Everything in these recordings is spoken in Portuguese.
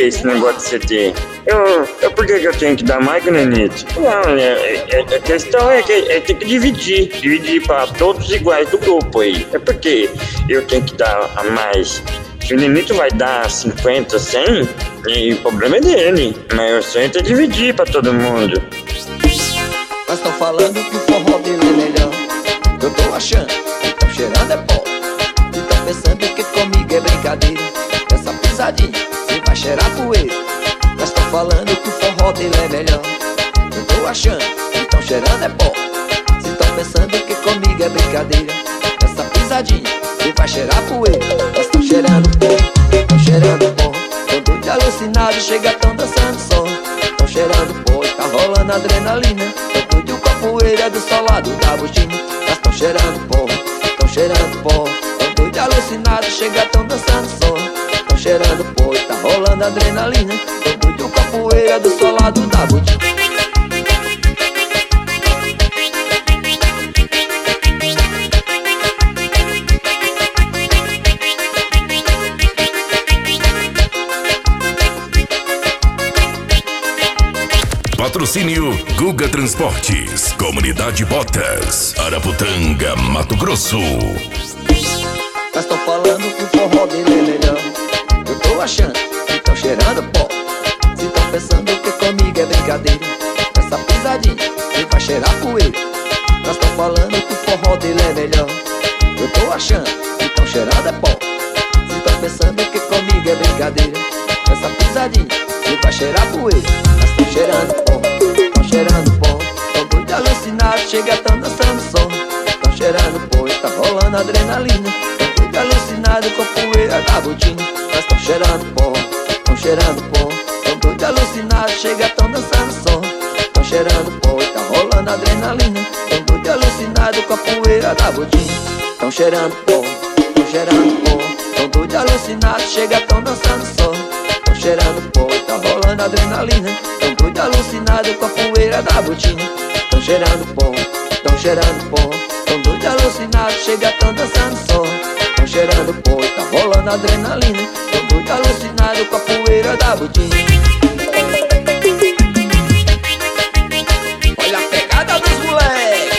esse negócio de CT? Por que eu tenho que dar mais, Granito? Não, a questão é que tem que dividir para todos iguais do grupo aí. É porque eu tenho que dar a mais. Se o Nenito vai dar 50, 100, e o problema é dele. Mas o certo é dividir para todo mundo. Mas tão falando que o forró dele é melhor. Eu tô achando que tão cheirando é pó. E tão pensando que comigo é brincadeira. Essa pisadinha, você vai cheirar poeira. Mas tão falando que o forró dele é melhor. Eu tô achando que tão cheirando é pó. Se tão pensando que comigo é brincadeira. Essa pisadinha, você vai cheirar poeira. Mas tão cheirando pó, tão cheirando pó. Tô doido alucinado, chega tão dançando só. Tão cheirando pó e tá rolando adrenalina. Tô doido com a poeira do solado da botina. Mas tão cheirando pó, tão cheirando pó. Tô doido alucinado, chega tão dançando só. Tão cheirando pó e tá rolando adrenalina. Tô doido com a poeira do solado da botina. Patrocínio Guga Transportes, Comunidade Botas, Araputanga, Mato Grosso. Mas tão falando que o forró dele é melhor. Eu tô achando que tão cheirando pó. Se tão pensando que comigo é brincadeira. Essa pisadinha me vai cheirar poeira. Mas tão falando que o forró dele é melhor. Eu tô achando que tão cheirando é pó. Se tão pensando que comigo é brincadeira. Essa pisadinha me vai cheirar poeira. Mas tão cheirando pó, tão cheirando pó. Tão doido alucinado, chega tão dançando só. Tão cheirando pó e tá rolando adrenalina. Tão doido alucinado com a poeira da botina. Mas tão cheirando pó, tão cheirando pó. Tão doido alucinado, chega tão dançando só. Tão cheirando pó e tá rolando adrenalina. Tão doido alucinado com a poeira da botina. Tão cheirando pó, tão cheirando pó. Tão doido alucinado, chega tão dançando só. Tão cheirando pó e tá rolando adrenalina. Tão doido alucinado com a poeira da botina. Tão cheirando pó, tão cheirando pó. Tão doido alucinado, chega tão dançando só. Tão cheirando pó e tá rolando adrenalina. Tão doido alucinado com a poeira da botina. Olha a pegada dos moleques.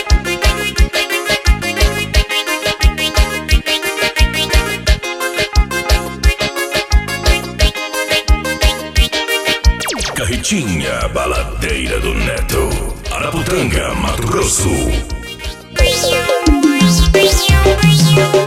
Carretinha Baladeira do Neto, Araputanga, Mato Grosso.